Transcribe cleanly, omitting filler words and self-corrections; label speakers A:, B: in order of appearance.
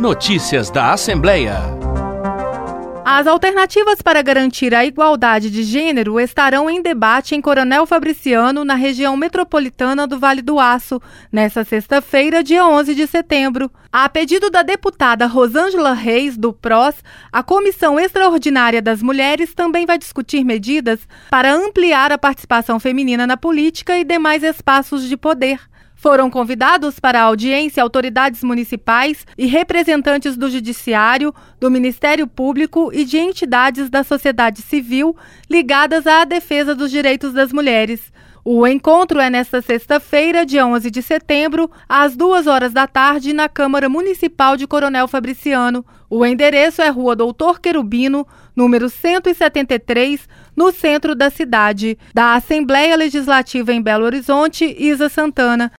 A: Notícias da Assembleia.
B: As alternativas para garantir a igualdade de gênero estarão em debate em Coronel Fabriciano, na região metropolitana do Vale do Aço, nesta sexta-feira, dia 11 de setembro. A pedido da deputada Rosângela Reis, do PROS, a Comissão Extraordinária das Mulheres também vai discutir medidas para ampliar a participação feminina na política e demais espaços de poder. Foram convidados para a audiência autoridades municipais e representantes do Judiciário, do Ministério Público e de entidades da sociedade civil ligadas à defesa dos direitos das mulheres. O encontro é nesta sexta-feira, dia 11 de setembro, às 14h, na Câmara Municipal de Coronel Fabriciano. O endereço é Rua Doutor Querubino, número 173, no centro da cidade. Da Assembleia Legislativa em Belo Horizonte, Isa Santana.